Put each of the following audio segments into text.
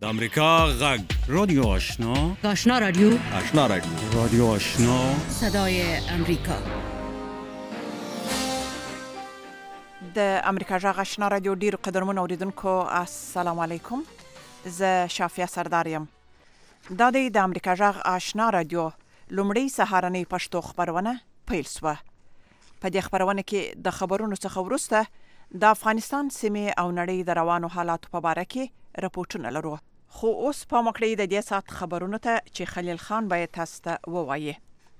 د امریکا غږ رادیو آشنا، آشنا رادیو، آشنا رادیو، رادیو آشنا، صدای امریکا. د امریکا غږ آشنا رادیو ډیر قدرمن اوریدونکو السلام علیکم. زه شافیا سردار یم. دا د امریکا غږ آشنا رادیو لومړی سهارنۍ پښتو خبرونه پیل شوه. په دې خبرونه کې د خبرونو څخه وروسته د افغانستان سیمې او نړۍ د روانو حالاتو په اړه کې راپورټونه لرو. خو اوس په مکړې د دې سات خبرونو ته چې خلیل خان باید تاسو ته ووایي.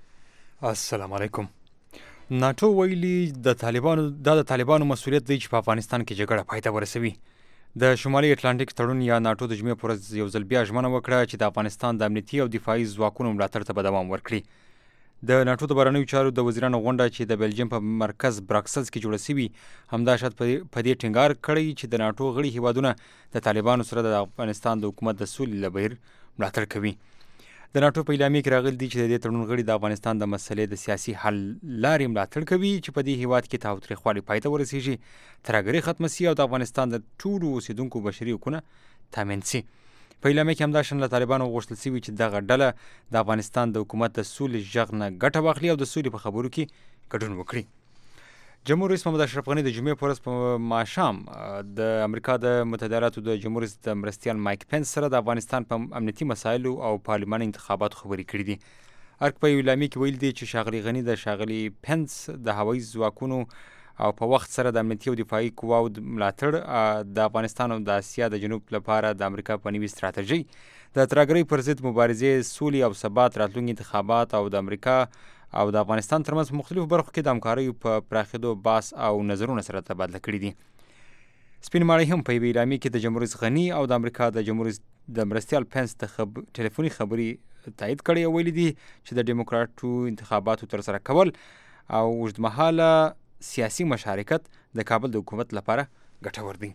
السلام علیکم. ناتو ویلي د طالبانو مسؤلیت دی چې په افغانستان کې جګړه پای ته ورسوي. د شمالي اتلانتیک تړون یا ناتو د جمعې پر ورځ یو ځل بیا ژمنه وکړه چې د افغانستان د امنیتي او دفاعي ځواکونو ملاتړ ته به دوام ورکړي. د ناتو د بهرنیو چارو د وزیرانو غونډه چې د بلجیم په مرکز براکسلز کې جوړه شوې همدا شاید په دې ټینګار کړی چې د ناتو غړي هیوادونه د طالبانو سره د افغانستان د حکومت د سولې له بهیر ملاتړ کوي. د ناتو په اعلامیه کې راغلي دي چې د دې تړون غړي د افغانستان د مسلې د سیاسي حل لارې ملاتړ کوي چې په دې هیواد کې تاوتریخوالی پای ته ورسیږي، ترهګري ختمه شي او د افغانستان د ټولو اوسیدونکو بشري حقونه تامین شي. په اعلامیه کې همداشان له طالبانو غوښتل شوي چې دغه ډله د افغانستان د حکومت د سولې غږ نه ګټه واخلي او د سولې په خبرو کې ګډون وکړي. جمهور رئیس محمد اشرف غني د جمعې په ورځ په ماښام د امریکا د متحده ایالاتو د جمهور رئیس د مرستیال مایک پنس سره د افغانستان په امنیتي مسایلو او پارلماني انتخاباتو خبرې کړې دي. ارګ په اعلامیه کې ویل دي چې ښاغلي غني د ښاغلي پنس د هوایي ځواکونو او په وخت سره د امنیتي او دفاعي قواو ملاتړ د افغانستان او د اسیا د جنوب لپاره د امریکا په نوي ستراتیژي د ترهګرۍ پر ضد مبارزې، سولې او ثبات، راتلونکي انتخابات او د امریکا او د افغانستان ترمنځ په مختلفو برخو کې د همکاریو په پراخېدو باس او نظرونه سره تبادله کړي دي. سپین ماڼۍ هم په یوې اعلامیې کې د جمهور رئیس غني او د امریکا د جمهور رئیس د مرستیال پنس د ټلیفوني خبرې تایید کړي او ویلي دي چې د ډیموکراټو انتخاباتو ترسره کول او اوږدمهاله سیاسي مشارکت د کابل د حکومت لپاره ګټور دی.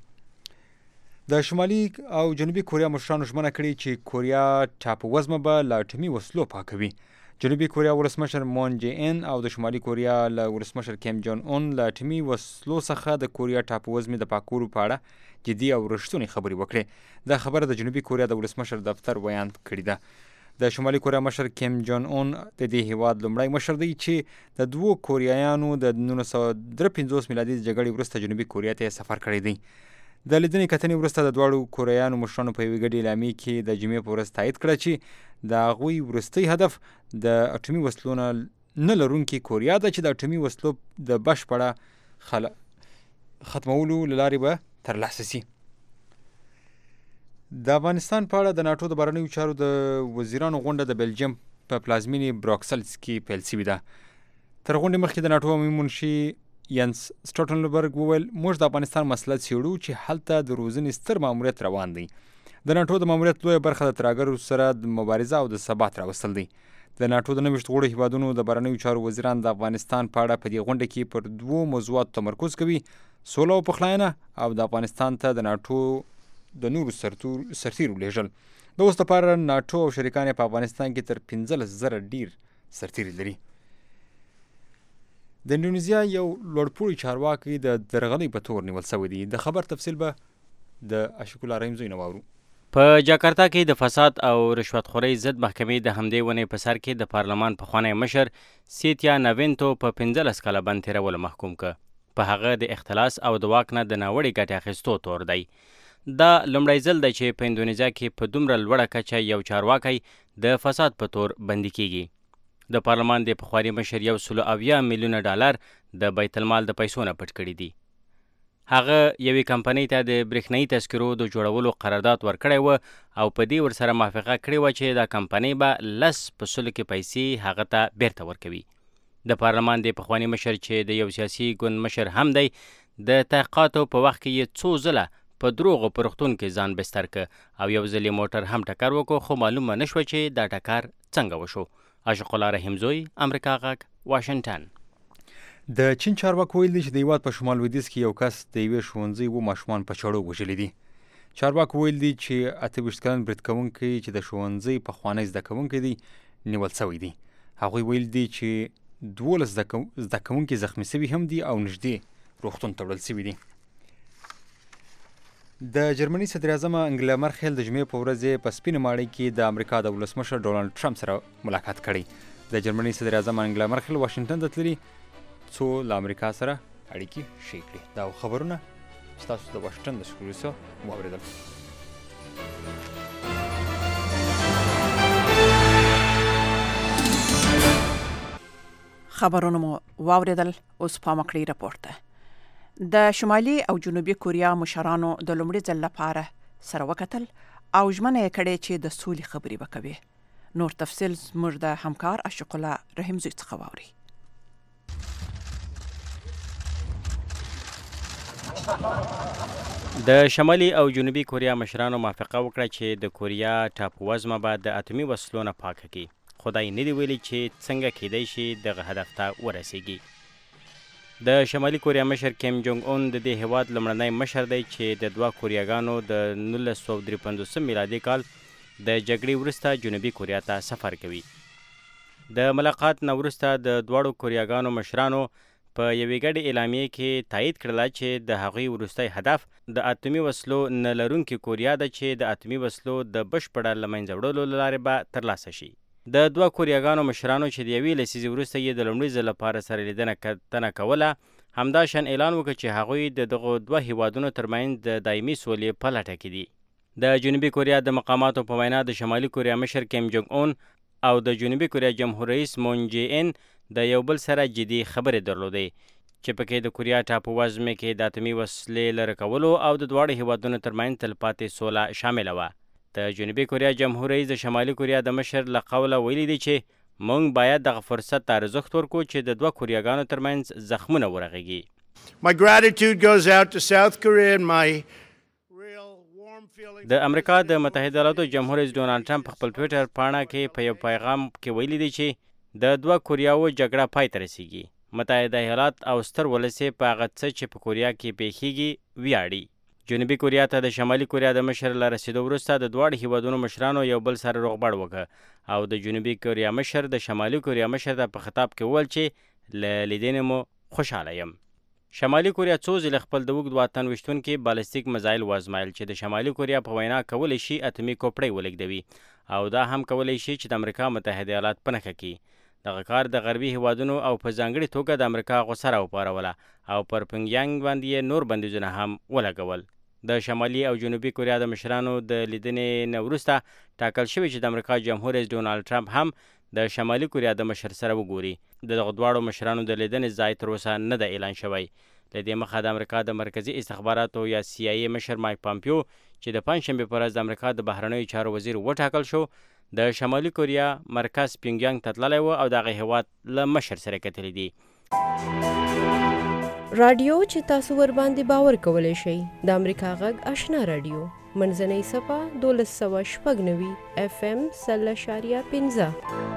د شمالي او جنوبي کوریا مشرانو ژمنه کړې چې کوریا ټاپووزمه به له اټومي وسلو پاکوي. جنوبي کوریا ولسمشر مون جې ان او د شمالي کوریا له ولسمشر کیم جون اون له اټومي وسلو څخه د کوریا ټاپووزمې د پاکولو په اړه جدي او رښتونې خبرې وکړې. دا خبره د جنوبي کوریا د ولسمشر دفتر بیان کړې ده. د شمالي کوریا مشر کیم جون اون د دې هیواد لومړی مشر دی چې د دوو کوریایانو د 1953 میلادي جګړې وروسته جنوبي کوریا ته سفر کړی دی. د لیدنې کتنې وروسته د دواړو کوریایانو مشرانو په یوې ګډې اعلامیې کې د جمعې په ورځ تایید کړه چې د هغوی وروستی هدف د اټومي وسلو نه لرونکې کوریا ده چې د اټومي وسلو د بشپړه ختمولو له لارې به ترلاسه شي. د افغانستان په اړه د ناتو د بهرنیو چارو د وزیرانو غونډه د بلجیم په پلازمینې براکسلز کې پیل شوې ده. تر غونډې مخکې د ناتو عمومي منشي ینس سټولټنبرګ وویل موږ د افغانستان مسله څېړو چې هلته د روزنې ستر ماموریت روان دی. د ناتو د ماموریت لویه برخه د ترهګرو سره د مبارزه او د ثبات راوستل دی. د ناتو د 29 غړو هیوادونو د بهرنیو چارو وزیران د افغانستان په اړه په دې غونډه کې پر دوو موضوعاتو تمرکز کوي: سوله او پخلاینه او د افغانستان ته د ناتو د نورو سرتیرو لیږل. د اوس لپاره ناتو او شریکان په افغانستان کې تر 15,000 ډیر سرتیري لري. د اندونیزیا یو لوړپوړی چارواکي د درغلۍ په تور نیول شوی دی. د خبر تفصیل به د اشکولا رحیم زوی نه واورو. په جاکارتا کې د فساد او رشوتخورۍ ضد محکمې د همدې ونې په سر کې د پارلمان پخوانی مشر سیتیا نوینتو په 15 کاله بند تېرولو محکوم که. په هغه د اختلاس او د واک نه د ناوړې ګټې اخیستو تور دی. دا لومړی ځل دی چې په اندونیزیا کې په دومره لوړه کچه یو چارواکی د فساد په تور بندي کیږي. د پارلمان د پخواني مشر $170 میلیونه د بیت المال د پیسو نه پټ کړي دي. هغه یوې کمپنۍ ته د برېښنایي تذکرو د جوړولو قرارداد ورکړی و او په دې ورسره موافقه کړې وه چې دا کمپنۍ به 10% کې پیسې هغه ته بیرته ورکوي. د پارلمان د پخواني مشر چې د یو سیاسي ګوند مشر هم دی د تحقیقاتو په وخت کې یې څو ځله په دروغو په روغتون کې ځان بستر که او یو ځل یې موټر هم ټکر وکړو خو معلومه نه شوه چې دا ټکر څنګه وشو. اشق الله رحیم زوی، امریکا غږ، واشنګټن. د چین چارواکو ویل دي چې د هیواد په شمال لویدیځ کې یو کس د یوې ښوونځي 2 ماشومان په چړو وژلي دي. چارواکو ویل دي چې 28 کلن برید کوونکی چې د ښوونځي پخوانی زده کوونکی دی نیول شوی دی. هغوی ویل دي چې 12 زده کوونکي زخمي شوي هم دي او نږدې روغتون ته وړل شوي دي. د جرمني صدر اعظم انګلا مرکل د جمعې په ورځ په سپینه ماڼۍ کې د امریکا د ولسمشر ډونالد ټرمپ سره ملاقات کړی. د جرمني صدر اعظم انګلا مرکل واشنگټن ته تللي څو له امریکا سره اړیکې ښې کړي. دا خبرونه ستاسو د واشنګټن د سټوډیو څخه واورېدل. خبرونه مو واورېدل. اوس پام کړئ راپورته. د شمالي او جنوبي کوریا مشرانو د لومړي ځل لپاره سره وکتل او ژمنه یې کړې چې د سولې خبرې وکوي. نور تفصیل زموږ د همکار عاشق الله رحیمزی څخه واوري. د شمالي او جنوبي کوریا مشرانو موافقه وکړه چې د کوریا ټاپووزمه به د اتومي وسلو نه پاکه کړي. خدای نه دی ویلي چې څنګه کېدای شي دغه هدف ته ورسیږي. د شمالي کوریا مشر کیم جونګ اون د دې هیواد لومړنی مشر دی چې د دوه کوریاګانو د 1953 میلادي کال د جګړې وروسته جنوبي کوریا ته سفر کوي. د ملاقات نه وروسته د دواړو کوریاګانو مشرانو په یوې ګډې اعلامیې کې تایید کړله چې د هغوی وروستی هدف د اتومي وسلو نه لرونکې کوریا ده چې د اتومي وسلو د بشپړه له منځه وړلو له لارې به ترلاسه شي. د دوه کوریاګانو مشرانو چې د یوې لسیزې وروسته یې د لومړي ځل لپاره سره لیدنه کتنه کوله همداشان اعلان وکړ چې هغوی د دغو دوه هیوادونو ترمنځ د دایمي سولې په لټه کې دي. د جنوبي کوریا د مقاماتو په وینا د شمالي کوریا مشر کیم جونګ اون او د جنوبي کوریا جمهور رئیس مون جې ان د یو بل سره جدي خبرې درلودې چې پکې د کوریا ټاپووزمې کې د اتومي وسلې لرې کولو او د دواړو هیوادونو ترمنځ تلپاتې سوله شامله وه. د جنوبي کوریا جمهور رئیس د شمالي کوریا د مشر له قوله ویلي دی چې موږ باید دغه فرصت ته ارزښت ورکړو چې د دوه کوریاګانو ترمنځ زخمونه ورغېږي. My gratitude goes out to South Korea and my real warm feeling. د امریکا د متحده ایالاتو جمهور رئیس ډونالد ټرمپ خپل ټویټر پاڼه کې په یو پیغام کې ویلي دی چې د دوه کوریاو جګړه پای ته رسیږي. متحده ایالات او ستر ولس په هغه څه چې په کوریا کې پیښیږي ویاړي. جنوبي کوریا ته د شمالي کوریا د مشر له رسیدو وروسته د دواړو هیوادونو مشرانو یو بل سره روغبړ وکړ او د جنوبي کوریا مشر د شمالي کوریا مشر ته په خطاب کې وویل چې له لیدنې مو خوشحاله یم. شمالي کوریا څو ځله خپل د اوږد واټن ویشتونکي بالستیک میزایل وازمایل چې د شمالي کوریا په وینا کولی شي اتومي کوپړۍ ولېږدوي او دا هم کولی شي چې د امریکا متحده ایالات په نښه کړي. دغه کار د غربي هیوادونو او په ځانګړې توګه د امریکا غوسه راوپاروله او پر پنګیانګ باندې یې نور بندیزونه هم ولګول. د شمالي او جنوبي کوریا د مشرانو د لیدنې نه وروسته ټاکل شوی چې د امریکا جمهور رئیس ډونالد ټرمپ هم د شمالي کوریا د مشر سره وګوري. دغه دواړو مشرانو د لیدنې ځای تر اوسه نه ده اعلان شوی. له دې مخه د امریکا د مرکزي استخباراتو یا CIA مشر مایک پامپیو چې د پنجشنبې په ورځ د امریکا د بهرنیو چارو وزیر وټاکل شو د شمالي کوریا مرکز پینګیانګ ته تللی و او دغه هیواد له مشر سره کتلی دي. رادیو چې تاسو ور باندې باور کولی شئ د امریکا غږ آشنا رادیو منځنۍ صفه 1290 FM 0.15.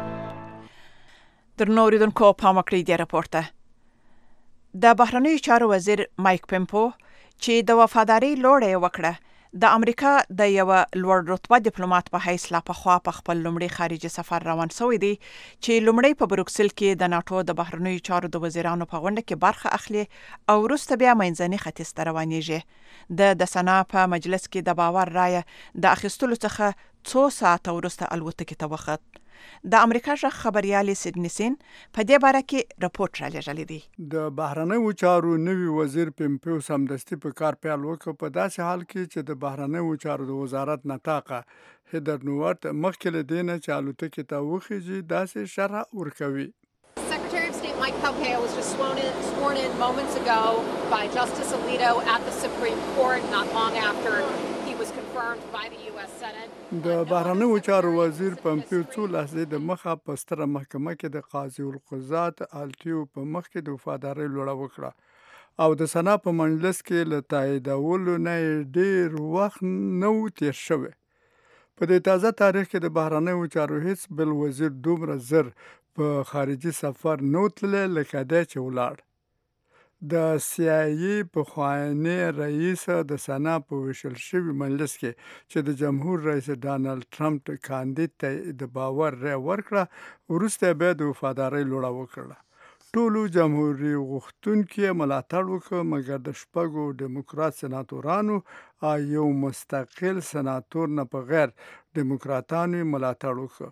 درنو اوریدونکو پام کړئ دې راپورته. د بهرنیو چارو وزیر مایک پمپو چې د وفادارۍ لوړه یې وکړه د امریکا د یو لوړ رتبه ډیپلوماټ په حیث لا پخوا په خپل لومړي خارجي سفر روان شوی دی چې لومړی په بروکسل کې د ناتو د بهرنیو چارو د وزیرانو په غونډه کې برخه اخلي او وروسته بیا منځني ختیځ ته روانېږي. د سنا په مجلس کې د باور رایه د اخیستلو څخه څو ساعته وروسته الوتکې ته وخت. د امریکا ژغ خبريالي سیدنی سین په دې باره کې راپورټ را لېږلی دی. د بهرنیو چارو نوي وزیر پمپیو سمدستي په کار پیل وکړ په داسې حال کې چې د بهرنیو چارو د وزارت نطاقه هیدر نوورت مخکې له دې نه چې الوتکې ته وخیږي داسې شرح ورکوي. Secretary of State Mike Pompeo was just sworn in moments ago by Justice Alito at the Supreme Court not long after he was confirmed by the U.S. Senate. د بهرنیو چارو وزیر پمپیو څو لحظې د مخه په ستره محکمه کې د قاضي القضات الټیو په مخ کې د وفادارۍ لوړه وکړه او د سنا په مجلس کې له تاییدولو نه ډېر وخت نه و تیر شوی. په دې تازه تاریخ کې د بهرنیو چارو هیڅ بل وزیر دومره زر په خارجي سفر نه تللی لکه دی چې ولاړ. د CIA پخوانی رئیس د سنا په ویشل شوي مجلس کې چې د جمهور رئیس ډانلډ ټرمپ کاندید ته د باور رای ورکړه وروسته بیا د وفادارۍ لوړه وکړه. ټولو جمهوریت غوښتونکو ملاتړ وکړ، مګر د شپږو ډیموکرات سناتورانو او یو مستقل سناتور نه په غیر ډیموکراتانو ملاتړ وکړ.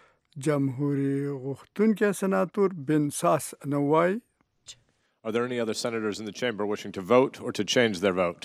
جمهوریت غوښتونکي سناتور بن ساس نه وایي Are there any other senators in the chamber wishing to vote or to change their vote?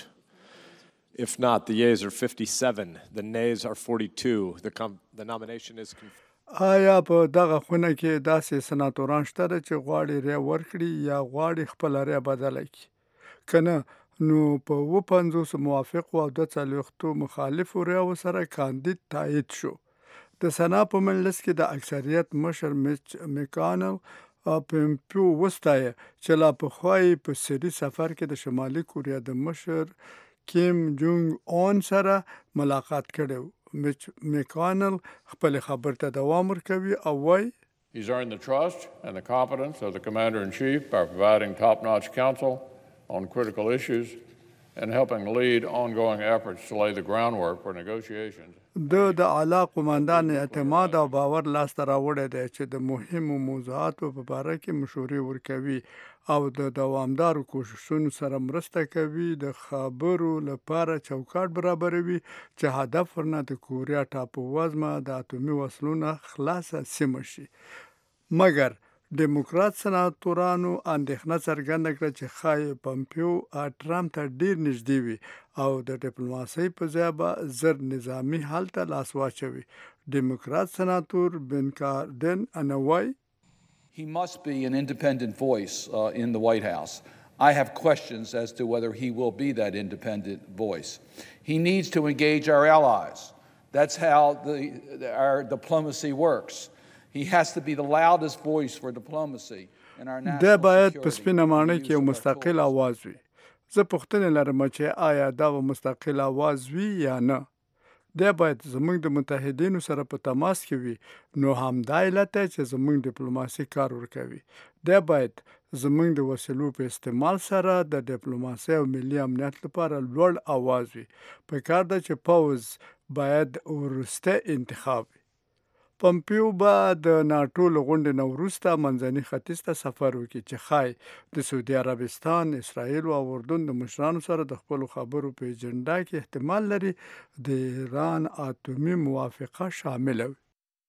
If not, the yeas are 57, the nays are 42. The nomination is confirmed. آیا په دغه خونه کې داسې سناتوران شته چې غواړي رای ورکړي یا غواړي خپل رای بدله کړي؟ که نه نو په 50 موافقو او 42 مخالفو رایو سره کاندید تایید شو. د سنا په مجلس کې د اکثریت مشر میچ میکانل پمپیو وستایه چې لا پخوا یې په سري سفر کې د شمالي کوریا د مشر کیم جونګ اون سره ملاقات کړی و. میچ میکانل خپل خبر ته دوام ورکوي او وایي He's earned the trust and the confidence of the Commander-in-Chief by providing top-notch counsel on critical issues and helping lead ongoing efforts to lay the groundwork for negotiations. د اعلی قماندان اعتماد او باور لاسته راوړی دی چې د مهمو موضوعاتو په باره کې مشورې ورکوي او د دوامدارو کوششونو سره مرسته کوي، د خبرو لپاره چوکاټ برابروي چې هدف ورنه د کوریا ټاپو وزمه د اتومي وسلو نه خلاصه سیمه شي. مګر ډیموکرات سناتورانو اندېښنه څرګنده کړه چې ښایي پمپیو ټرمپ ته ډیر نږدې وي او د ډیپلوماسۍ په ځای به زر نظامي حل ته لاس واچوي. ډیموکرات سناتور بن کاردن انوای He must be an independent voice in the White House. I have questions as to whether he will be that independent voice. He needs to engage our allies. That's how our diplomacy works. He has to be the loudest voice for diplomacy in our national security. باید په سپینه ماڼۍ کې یو مستقل आवाज وي. زه پوښتنه لرم چې آیا دا مستقل आवाज وي یا نه. دا باید زموږ د متحدینو سره په تماس کې وي، نو همدا علت دی چې زموږ ډیپلوماسي کار ورکوي. دا باید زموږ د وسیلو په استعمال سره د ډیپلوماسي او ملي امنیت لپاره لوړ आवाज وي. په کار ده چې پوز باید وروسته انتخاب وي. پمپیو به د ناټو له غونډې نه وروسته منځني ختیځ ته سفر وکړي چې ښایي د سعودي عربستان، اسرائیل او اردن د مشرانو سره د خپلو خبرو په اجنډا کې احتمال لري د ایران اتومي موافقه شامله وي.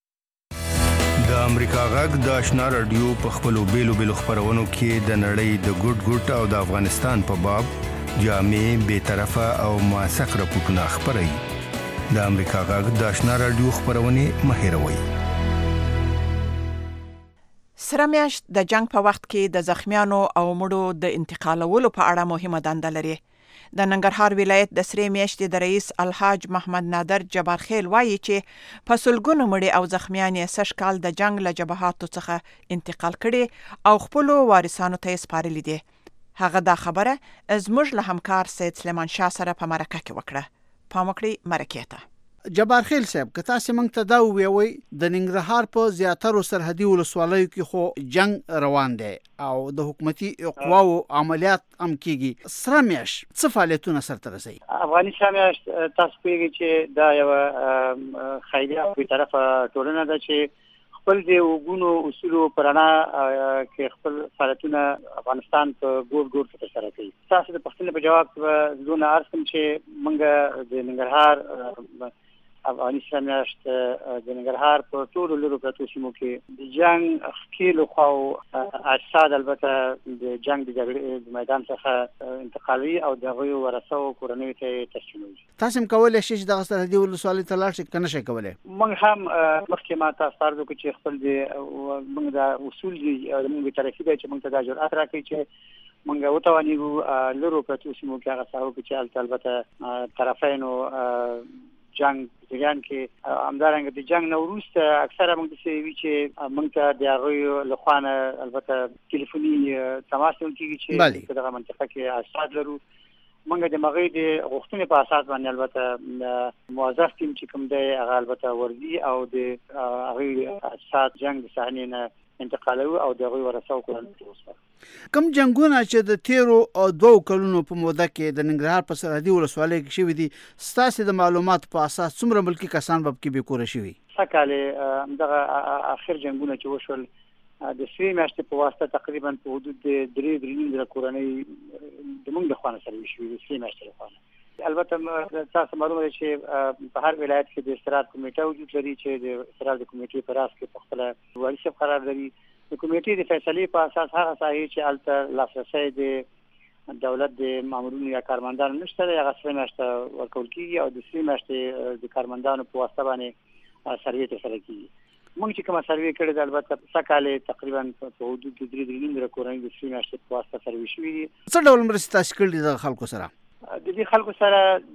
د امریکا غږ د آشنا رادیو په خپلو بیلو خپرونو کې د نړۍ د ګوټ او د افغانستان په باب جامع، بی‌طرفه او موثق راپورټونه خپروي. د امریکا غږ د آشنا رادیو خپرونې مه هېروئ. سره میاشت د جنگ په وخت کې د زخمیانو او مړو د انتقالولو په اړه مهمه دنده لري. د ننګرهار ولایت د سره میاشتې د رئیس الحاج محمد نادر جبارخیل وایي چې په سلګونو مړي او زخمیان یې سږ کال د جنگ له جبهاتو څخه انتقال کړي او خپلو وارثانو ته یې سپارلي دي. هغه دا خبره زموږ له همکار سید سلیمان شاه سره په مرکه کې وکړه. پام وکړئ مرکې ته. جبارخیل صاحب، که تاسو موږ ته دا ووایئ د ننګرهار په زیاترو سرحدي ولسوالیو کې خو جنگ روان دی او د حکومتي قواو عملیات هم کیږي، سره میاشت څه فعالیتونه سرته رسوي؟ افغاني سره میاشت تاسو پوهیږئ چې دا یوه خیریه او بېطرفه ټولنه ده چې خپل د وګونو اصولو په رڼا کې خپل فعالیتونه افغانستان په ګور کې ترسره کوي. تاسو د پوښتنې په جواب کې زه عرض کوم چې موږ د ننګرهار افغاني سره میاشت د ننګرهار په ټولو لرو پرتو سیمو کې د جنگ ښکېلو خواو اجساد البته د جنگ د جګړې د میدان څخه انتقالوي او د هغوی ورثو کورنیو ته یې تسلیموي. تاسو هم کولی شئ چې دغه سرحدي ولسوالۍ ته لاړ شئ که نه شئ کولی؟ موږ هم مخکې ما تاسو ته عرض وکړو چې خپل د موږ دا اصول دي موږ طرفي دی چې موږ ته دا جرأت راکوي چې موږ وتوانیږو لرو پرتو سیمو کې هغه څه وکړو چې هلته البته طرفینو جنگ جریان کې همدارنګه د جنگ نه وروسته اکثره موږ داسې وي چې موږ ته د هغوی له خوا نه البته تلیفوني تماس نیول کېږي چې په دغه منطقه کې اسناد لرو. موږ د هغوی د غوښتنې په اساس باندې البته موظف ټیم چې کوم دی هغه البته ورځي او د هغوی اسناد جنگ د صحنې نه انتقالوي او د هغوی ورثو کورنیو ته وسپاري. کوم جنګونه چې د تیرو 2 کلونو په موده کې د ننګرهار په سرحدي ولسوالۍ کې شوي دي، ستاسې د معلوماتو په اساس څومره ملکي کسان به پکې بېکوره شوي؟ سږ کال همدغه اخر جنګونه چې وشول د 3 میاشتې په واسطه تقریبا په حدود د 3.5 کورنۍ د موږ د خوانه سرویس شوي د 3 میاشتې لپاره. البته تاسو معلومه ده چې په هر ولایت کې د استراحت کمیټه وجود لري چې د استراحت کمیټې په راس کې په خپل والي صاحب قرار لري. د کمیټې د فیصلې په اساس هغه ساحې چې الته لاسرسی د دولت د مامورینو یا کارمندانو نشته هغه 3 میاشتې ورکول کیږي او د 3 میاشتې د کارمندانو په واسطه باندې سروې ترسره کیږي. موږ چې کومه سروې کړې ده البته سکهاله تقریبا په حدود د 3.5 کورنۍ د 3 میاشتې په واسطه سروې شوي دي. څه ډول مرستې تاسو کړې د خلکو سره؟ د دې خلکو سره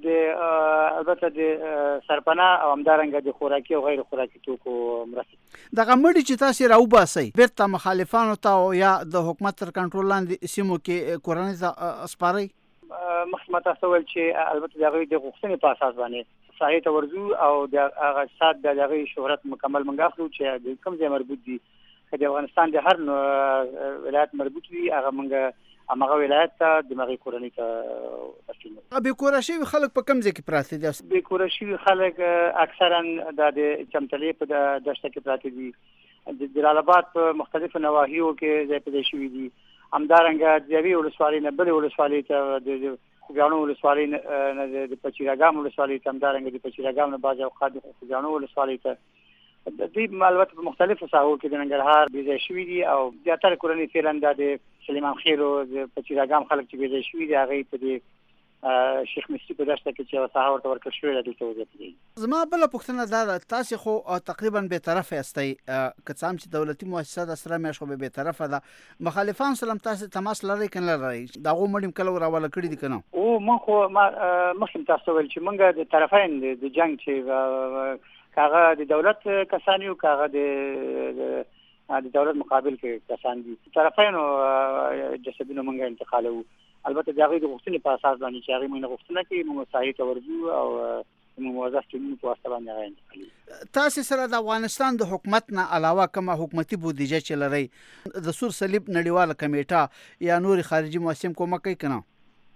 د البته د سرپناه او همدارنګه د خوراکي او غیر خوراکي توکو مرستې. دغه مړي چې تاسو راوباسئ بیرته مخالفانو ته یا د حکومت تر کنټرول لاندې سیمو کې کورنۍ ته سپارئ؟ مخکې تاسو ویل چې البته د هغوی د غوښتنې په اساس باندې ساحې ته ورځو او د هغه سات د هغوی شهرت مکمل موږ اخلو چې د کوم ځای مربوط دي. که د افغانستان د هر ولایت مربوط وي هغه موږ هماغه ولایت ته د هغې کورنۍ ته تسلیموو. بېکوره شوي خلک په کوم ځای کې پراته دي؟ بېکوره شوي خلک اکثرا د چمتلې په دشته کې پراته دي. د جلال آباد په مختلفو نواحیو کې ځای په ځای شوي دي. همدارنګه د یوې ولسوالۍ نه بلې ولسوالۍ ته د خوږیاڼو ولسوالۍ نه د پچیراګام ولسوالۍ ته همدارنګه د پچیراګام نه بعضې اوقات د خوږیاڼو ولسوالۍ ته دوی البته په مختلفو ساحو کې د ننګرهار بې ځای شوي دي او زیاتره کورنۍ فعلا دا د سلیمان خېل او د پچیراګام خلک چې بې ځای شوي دي هغوی په د شیخ مستي په دشته کې چې یوه ساحه ورته ورکړل شوې ده دلته وضعیت دی. زما بله پوښتنه دا ده تاسې خو تقریبا بېطرفه یاستئ که څه هم چې دولتي مؤسسه ده 3 میاشت خو به بېطرفه ده. مخالفان سره هم تاسې تماس لرئ که نه لرئ؟ د هغو مړي هم کله راواله کړي دي که نه؟ موږ خو مخکې تاسو ویل چې موږ د طرفین د جنګ چې که هغه د دولت کسان یو که هغه د دولت مقابل کې کسان دي طرفینو جسدونه موږ انتقالوو. البته د هغوی د غوښتنې په اساس باندې چې هغوی موږ نه غوښتنه کوي موږ ساحې ته ورځو او موږ موظف ټیمونو په واسطه باندې هغه انتقالوي. تاسې سره د افغانستان د حکومت نه علاوه کومه حکومتي بودیجه چې لرئ د سور صلیب نړیواله کمیټه یا نورې خارجي مؤسسې هم کومک کوي که نه؟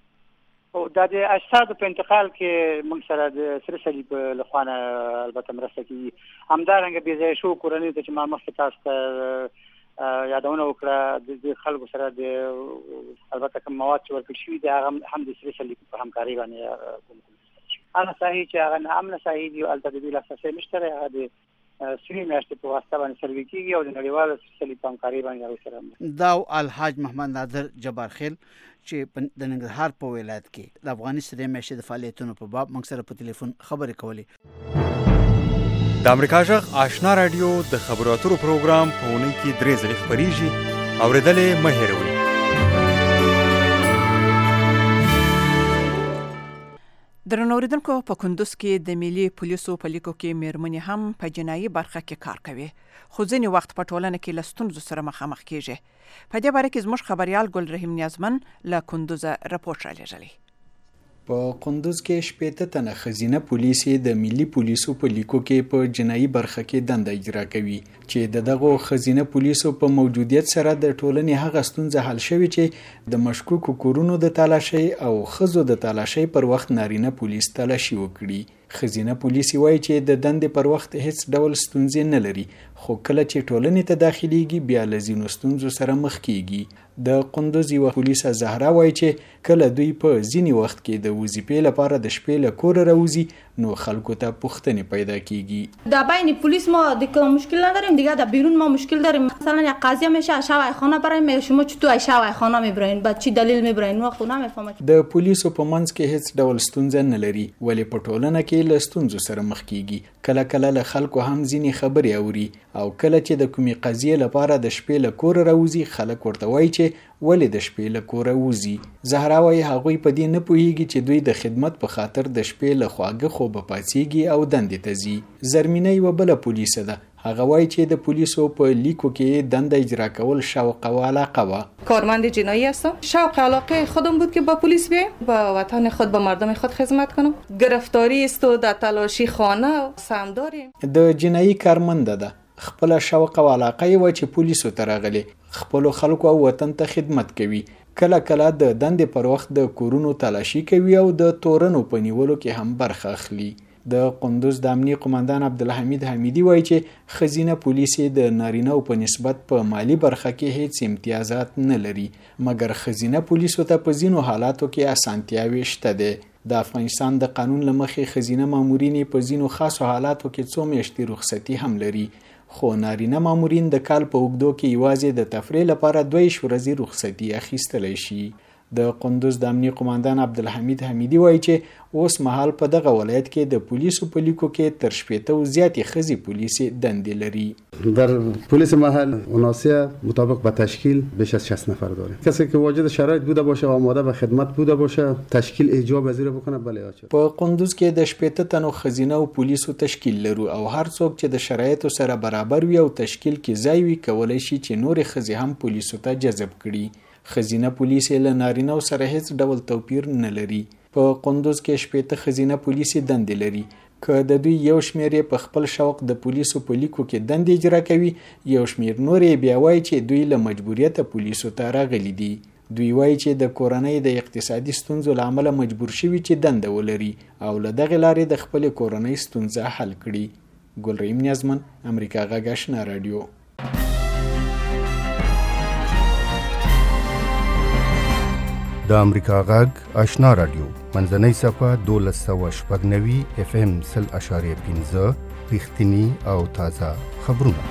دا د اجسادو په انتقال کې موږ سره د سره صلیب له خوا نه البته مرسته کوي. همدارنګه بې ځایه شوو کورنیو ته چې ما مخکې تاسو ته یادونه وکړه د خلکو سره د البته کوم مواد چې ورکړل شوي دي هغه هم د سره صلیب په همکارۍ باندې کوم هغه ساحې چې هغه ناامنه ساحې دي هلته د دوی لاسرسی نشته دی هغه د 3 میاشتې په واسطه باندې سروې کېږي او د نړیوالو سره صلیب په همکارۍ باندې هغوی سره دا الحاج محمد نادر جبار خیل چې د ننګرهار په ولایت کې د افغاني 3 میاشتې د فعالیتونو په باب موږ سره په تلیفون خبرې کولې. د امریکا غږ آشنا رادیو د خبرو اترو پروګرام په اونۍ کې 3 ځلې خپرېږي. اورېدلې مه هېروئ. درنو اوریدونکو په کندوز کې د ملي پولیسو په لیکو کې میرمنې هم په جنایي برخه کې کار کوي خو ځینې وخت په ټولنه کې له ستونزو سره مخامخ کیږي. په دې باره کې زموږ خبریال ګل رحیم نیازمن له کندوزه راپور رالیږلی. په کندوز کې 15 تنه ښځینه پولیسې د ملي پولیسو په لیکو کې په جنایي برخه کې دنده اجرا کوي چې دغه ښځینه پولیسو په موجودیت سره د ټولنې هغه ستونزه حل شوي چې د مشکوکو کورونو د تالاشۍ او ښځو د تالاشۍ پر وخت نارینه پولیس تالاشي وکړي. ښځینه پولیس وایي چې د دندې پر وخت هیڅ ډول ستونزې نه لري خو کله چې ټولنې ته داخليږي بیا له ځینو ستونزو سره مخ کیږي. د قندوز یوه پولیسه زهرا وایي چې کله دوی په ځینې وخت کې د وظیفې لپاره د شپې له کوره راوځي نو خلکو ته پوښتنې پیدا کیږي. در بین پلیس ما دیگه مشکل نداریم دیگه در بیرون ما مشکل داریم. مثلا یک قضیه میشه شب خانه برای میگه شما چطور شب خانه میبرین بعد چی دلیل میبرین وقت نمیفهمم. د پولیسو په منځ کې هیڅ ډول ستونزه نه لري ولې په ټولنه کې له ستونزو سره مخ کیږي. کله کله له خلکو هم ځینې خبرې اوري او کله چې د کومې قضیې لپاره د شپې له کوره راوځي خلک ورته وایي چې ولې د شپې له کوره وځي. زهرا وایي هغوی په دې نه پوهیږي چې دوی د خدمت په خاطر د شپې له خواږه خوبه پاڅیږي او دندې ته ځي. زرمینه یوه بله پولیسه ده. هغه وایي چې د پولیسو په لیکو کې دنده اجرا کول شوق و علاقه و. کارمند جنایی هستم. شوق علاقه خودم بود که با پلیس بیایم با وطن خود با مردم خود خدمت کنم. گرفتاری است و در تلاشی خانه سهم داریم. د جنایی کارمند ده. خپل شوق او علاقه یې و چې پولیسو ته راغلي خپلو خلکو او وطن ته خدمت کوي. کله کله د دندې پر وخت د کورونو تلاشي کوي او د تورنو په نیولو کې هم برخه اخلي. د قندوز د امنیه قومندان عبدالحمید حمیدی وایي چې خزینه پولیس د نارینه په نسبت په مالی برخه کې هیڅ امتیازات نه لري، مګر خزینه پولیسو ته په ځینو حالاتو کې اسانتیاوې شته دي. د افغانستان د قانون له مخې خزینه مامورین په ځینو خاصو حالاتو کې څو میاشتې رخصتي هم لري، خو نارینه مامورین د کال په اوږدو کې یوازې د تفریح لپاره 2 ورځې رخصتي اخیستلی شي. د قندوز د امنیه قومندان عبدالحمید حمیدی وایي چې اوس مهال په دغه ولایت کې د پولیسو په لیکو کې تر 80 زیاتې ښځې پولیسي دندې لري. در پلیس محل عناصر مطابق به تشکیل بیش از 60 نفر داریم. کسی که واجد شرایط بوده باشه و آماده به خدمت بوده باشه تشکیل ایجاب پذیر بکنه. بله په قندوز کې د 80 تنو خزینه او پولیسو تشکیل لرو او هر څوک چې د شرایطو سره برابر وي او تشکیل کې ځای وي کولای شي چې نور ښځې هم پولیسو ته جذب کړي. خزینه پولیس له نارینه سره هیڅ ډول توپیر نه لري. په قندوز کې 80 خزینه پولیسي دندې لري. که د دوی یو شمیر په خپل شوق د پولیسو په لیکو کې دندې اجرا کوي، یو شمیر نور بیا وایي چې دوی له مجبوریت پولیسو ته راغلي دي. دوی وایي چې د کورنۍ د اقتصادي ستونزو له امله مجبور شوي چې دنده ولري او له دغې لارې د خپل کورنۍ ستونزه حل کړي. ګلرحیم نیازمن، امریکا غږ آشنا رادیو. د امریکا غږ آشنا رادیو منځنۍ صفحه 1290 FM 0.5 رښتینی او تازه خبرونه.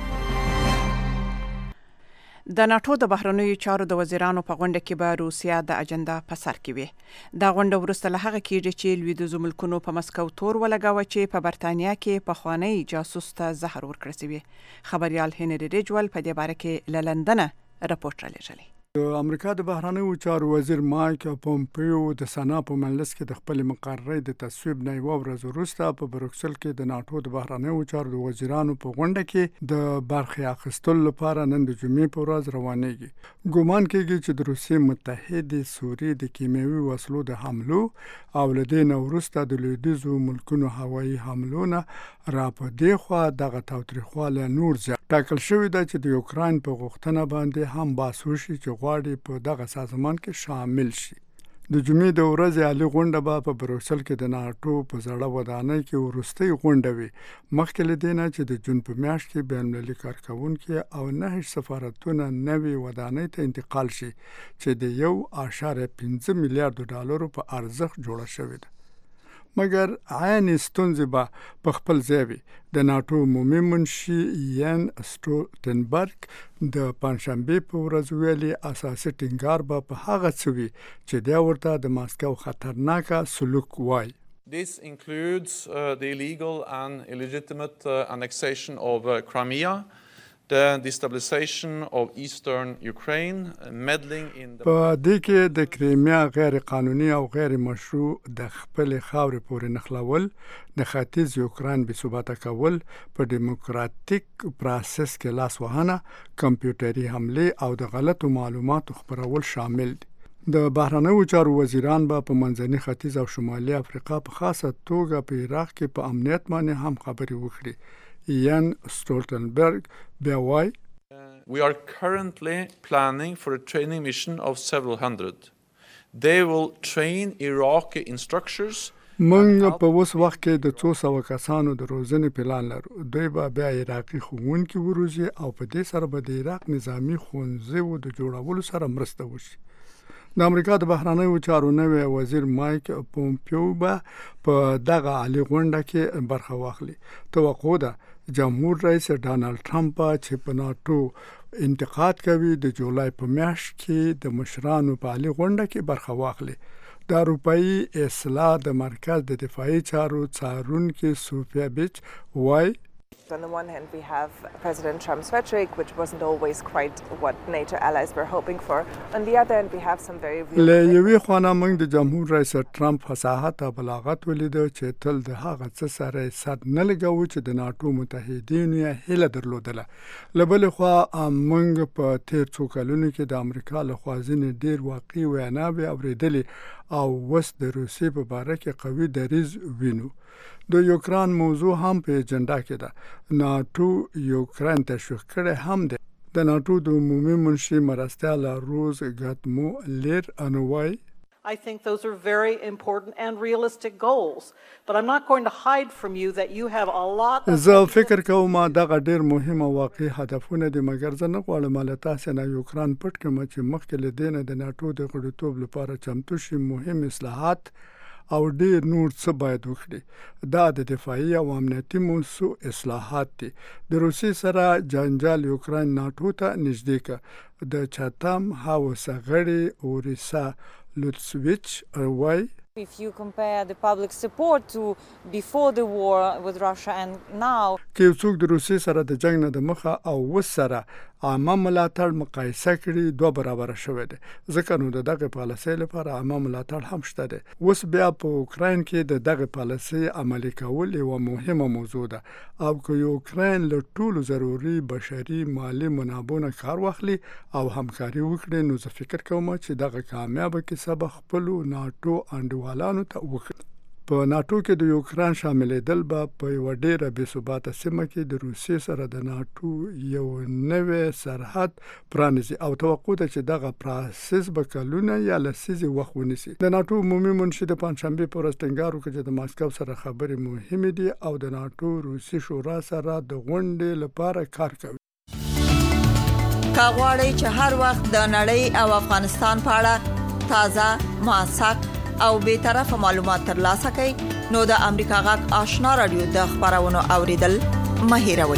د ناتو د بهرنیو چارو د وزیرانو په غونډه کې به روسیا د اجنډا په سر کې وي. دا غونډه وروسته له هغه کېږي چې لویدیځو ملکونو په مسکو تور ولګاوه چې په برتانیا کې پخوانی جاسوس ته زهر ورکړل شوی. خبريال هنري ریجول په دې باره کې له لندن راپورټ رالیږلی. د امریکا د بهرنیو چارو وزیر مایک پومپیو د سنا په مجلس کې د خپل مقررې د تصویب نه یو ورځ وروسته په بروکسل کې د ناتو د بهرنیو چارو د وزیرانو په غونډه کې د برخې اخیستلو لپاره نن د جمعې په ورځ روانېږي. ګومان کېږي چې د روسیې متحدې سوریې د کیمیاوي وسلو د حملو او له دې نه وروسته د لویدیځو ملکونو هوایي حملو نه را په دې خوا دغه تاوتریخوالی نور زیات ټاکل شوی ده چې د یوکراین په غوښتنه باندې هم بحث وشي چې غواړي په دغه سازمان کې شامل شي. د جمعې د ورځې عالي غونډه به په بروکسل کې د ناتو په زړه ودانۍ کې وروستۍ غونډه وي، مخکې له دې نه چې د جون په میاشت کې بین‌المللي کارکوونکي او 9 سفارتونه نوې ودانۍ ته انتقال شي چې د 1.5 میلیارډ ډالرو په ارزښت جوړه شوې ده. مګر عین ستونزې به په خپل ځای وي. د ناتو عمومي منشي یان سټولټنبرګ د پنځشنبې په ورځ ویلي اساسي ټینګار به په هغه څه وي چې دا ورته د ماسکو خطرناکه سلوک وایي. This includes the illegal and illegitimate annexation of Crimea, the destabilization of eastern Ukraine, meddling in the په دې کې د کریمیا غیر قانوني او غیر مشروع د خپل خاورې پورې نښلول، د ختیځ یوکران بې ثباته کول، په دیموکراتیک پروسس کې لاس وهنه، کمپیوټري حملې او د غلطو معلوماتو خپرول شامل دي. د بهرنیو چارو وزیران به په منځني ختیځ او شمالي افریقا په خاصه توګه په عراق کې په امنیت باندې هم خبرې وکړي. یان سټولټنبرګ بیا وایي We are currently planning for a training mission of several hundred. They will train Iraqi instructors. موږ په اوس وخت کې د 200 کسانو د روزنې پلان لرو. دوی به بیا عراقي ښوونکي وروزي او په دې سره به د عراق نظامی ښوونځیو د جوړولو سره مرسته وشي. د امریکا د بهرنیو چارو نوی وزیر مایک پومپیو به په دغه عالي غونډه کې برخه واخلي. توقع ده جمهور رئیس ډانلډ ټرمپ چې په ناتو انتقاد کوي د جولای په میاشت کې د مشرانو په عالي غونډه کې برخه واخلي. د اروپایي اصلاح د مرکز د دفاعي چارو څارونکي سوفیا بیچ وایي On the one hand, we have President Trump's rhetoric, which wasn't always quite what NATO allies were hoping for. On the other hand, we have some very real... له یوې خوا موږ د جمهور رئیس ټرمپ فصاحت او بلاغت ولیدو چې تل د هغه څه سره صد نه لګاوه چې د ناتو متحدینو یې هیله درلودله. له بلې خوا موږ په تیر څو کلونو کې د امریکا له خوا ځینې ډېر واقعي ویناوې اورېدلې او اوس د روسیې په باره کې قوي دریځ وینو. د یوکران موضوع هم په اجنډا کې ده. ناتو یوکران تشویق کړی هم دی. د ناتو د عمومي منشي مرستیال روز ګاتمو لیر انوای I think those are very important and realistic goals. But I'm not going to hide from you that you have a lot of... زه فکر کوم دغه ډیر مهم او واقعي هدفونه دي، مګر زه نه غواړم له تاسو نه یوکران پټ کړم چې مخکې له دې نه د ناتو د غړیتوب لپاره چمتو شي. مهم اصلاحات او ډیر نور څه باید وکړي. دا د دفاعي او امنیتي موضوع اصلاحات دي. د روسي سره جنجال یوکران ناتو ته نږدې کړ. د چاتام هاوس غړي اوریسا لوتسویچ وای If you compare the public support to before the war with Russia and now, که څوک د روسي سره د جنگ نه د مخه او وس سره عامه ملاتړ مقایسه کړي، 2 برابر شوی دی. ځکه نو دغه پالیسۍ لپاره عامه ملاتړ هم شته دی. اوس بیا په اوکراین کې دغه پالیسۍ عملي کول یو مهمه موضوع ده، او که یوکران له ټولو ضروري بشري مالی منابعو کار واخلي او همکاري وکړي، نو زه فکر کوم چې دغه کامیابه کیسه به خپل ناتو انډیوالانو ته وکړي. په ناتو کې د یوکران شاملېدل به په یو ډېره بې ثباته سیمه کې د روسیې سره د ناتو یو نوی سرحد پرانیزي، او توقع ده چې دغه پروسس به کلونه یا لسیزې وخت ونیسي. د ناتو عمومي منشي د پنجشنبې په ورځ ټینګار وکړ چې د ماسکو سره خبرې مهمې دي او د ناتو روسي شورا سره د غونډې لپاره کار کوي. که غواړئ چې هر وخت د نړۍ او افغانستان په اړه تازه، موثق او به طرفه معلومات ترلاسه کړئ، نو د امریکا غږ آشنا رادیو د خبرونو اوریدل مه هیروئ.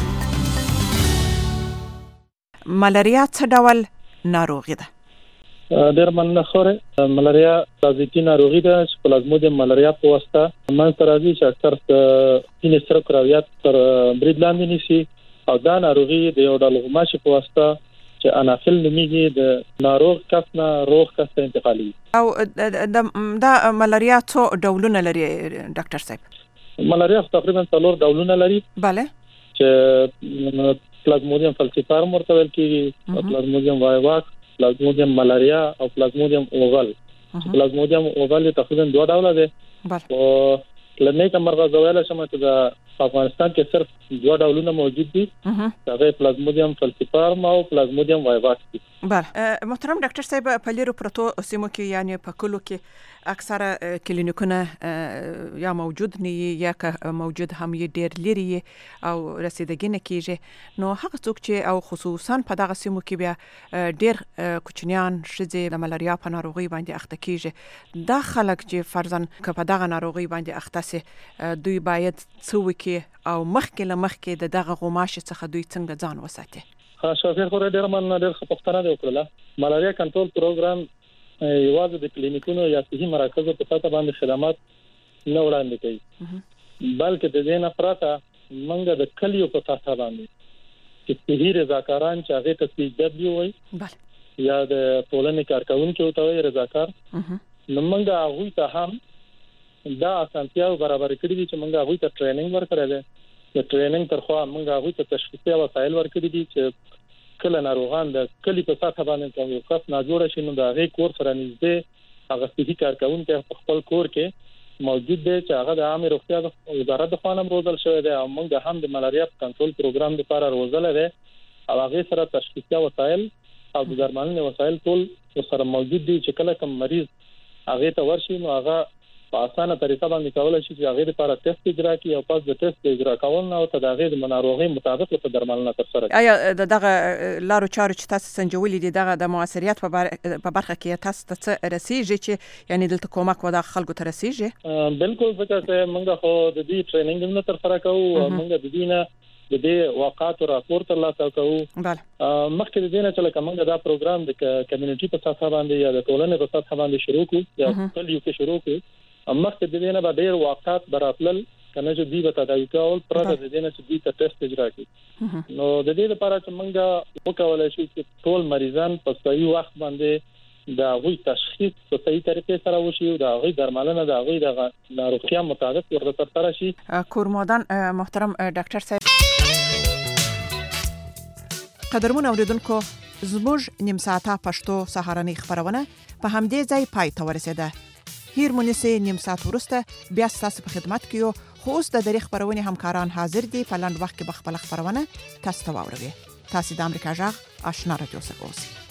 ملاریا څه ډول ناروغي ده؟ ډېر مننه خوره. ملاریا پرازیتي ناروغي ده چې پلازمودیم ملاریا په واسطه منځته راځي، چې اکثر د سینې سره کراویات تر برید لاندې نیسي، او دا ناروغي د یو ډول غوماشي په واسطه چې انافیل نومیږي د ناروغ کس نه روغ کس ته انتقالي. او دا ملاریا څو ډولونه لري ډاکټر صاحب؟ ملاریا تقریبا 4 ډولونه لري. bale. چې پلازمودیم فالسیفارم ورته ویل کیږي، پلازمودیم وایواکس، پلازمودیم ملاریا او پلازمودیم اوغل. پلازمودیم اوغل تقریبا 2 ډوله دي. او لنیکه مرغه زویل شمه چې د افغانستان کې صرف 2 ډولونه موجود دي، هغه پلازمودیم فالسیفارم او پلازمودیم وایواکس دي. بله. محترم ډاکټر صاحب، په لیرو پرتو سیمو کې یعنی په کلو کې اکثره کلینیکونه یا موجود نه یا که موجود هم یې ډیر لري او رسیدګي نه کیږي، نو هغه څوک چې او خصوصا په دغه سیمو کې بیا ډیر کوچنیان ښځې د ملاریا په ناروغي باندې اخته کیږي، دا خلک چې فرضاً که په دغه ناروغي باندې اخته سي، دوی باید څه وکړي او مخکې د دغه غوماشي څخه دوی څنګه ځان وساتي؟ شافیر خوره ډیر مننه، ډیر ښه پوښتنه دی وکړله. ملاریا کنټرول پروګرام یوازې د کلینیکونو یا صحي مراکزو په سطح باندې خدمات نه وړاندې کوي، بلکې د دې نه پرته موږ د کلیو په سطح باندې چې صحي رضاکاران چې هغه ته CW وایي یا د ټولنې کارکونکو ته وایي رضاکار، نو موږ هغوی ته هم دا اسانتیاو برابر کړي دي چې موږ هغوی ته ټریننګ ورکړی دی. د ټریننګ تر خوا موږ هغوی ته تشخیصي وسایل ورکړي دي چې کله ناروغان د کلی په سطح باندې کوم یو کس ناجوړ شي، نو د هغې کور سره نږدې هغه صحي کارکونکی په خپل کور کې موجود دی چې هغه د عامې روغتیا د وزارت د خوا نه روزل شوی دی، او موږ هم د ملاریا کنټرول پروګرام لپاره روزلی دی، او هغې سره تشخیصي وسایل او د درملنې وسایل ټول سره موجود دي چې کله کوم مریض هغې ته ورشي، نو هغه په اسانه طریقه باندې کولای شي چې هغه لپاره ټیسټ اجرا کړي، او پس د ټیسټ اجرا کول نه او ته د هغه د ناروغي مطابق ورته درملنه ترسره کړي. آیا دغه لارو چارو چې تاسو سنجولې دي دغه د موثریت په برخه کې تاسو ته څه رسیږي چې یعنی دلته کومک ودا خلکو ته رسیږي؟ بالکل، ځکه چې موږ خو د دې ټریننګ نه ترسره کوو، موږ د دې نه د دې واقعاتو راپور ترلاسه کوو. مخکې د دې نه چې لکه موږ دا پروګرام د کمیونټي په سطح باندې یا د ټولنې په سطح باندې شروع کړو یا کلیو کې شروع کړو، مخکې د دې نه به ډېر واقعات براتلل کنه چې دوی به تداوي کول پرته د دې نه چې دوی ته ټیسټ اجرا کړي. نو د دې لپاره چې موږ وکولای شو چې ټول مریضان په صحیح وخت باندې د هغوی تشخیص په صحیح طریقې سره وشي او د هغوی درملنه د هغوی د ناروغیا مطابق ورته ترسره شي. کورمودان محترم ډاکټر صاحب، قدرمن اوریدونکو، زموږ نیم ساعته پښتو سهارنۍ خبرونه په همدې ځای پای ته ورسېده. هیر مونږه نیم ساعت ورسته بیا تاسو په خدمت کې یو، خو اوس د دری خبرونه همکاران حاضر دي په لاند وخت کې بخپل خبرونه تاسو ته واوروي. تاسو د امریکا جغ آشنا رادیو څخه اوسئ.